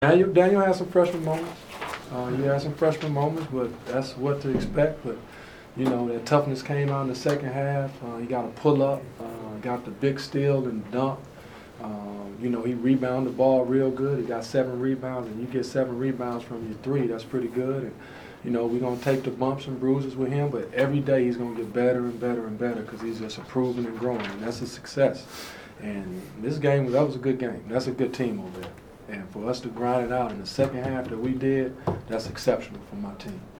Daniel had some freshman moments. He had some freshman moments, but that's what to expect. But you know, that toughness came out in the second half. He got a pull up, got the big steal and dunk. You know, he rebounded the ball real good. He got 7 rebounds, and you get 7 rebounds from your 3. That's pretty good. And you know, we're gonna take the bumps and bruises with him, but every day he's gonna get better and better and better because he's just improving and growing, and that's a success. And this game, that was a good game. That's a good team over there. And for us to grind it out in the second half that we did, that's exceptional for my team.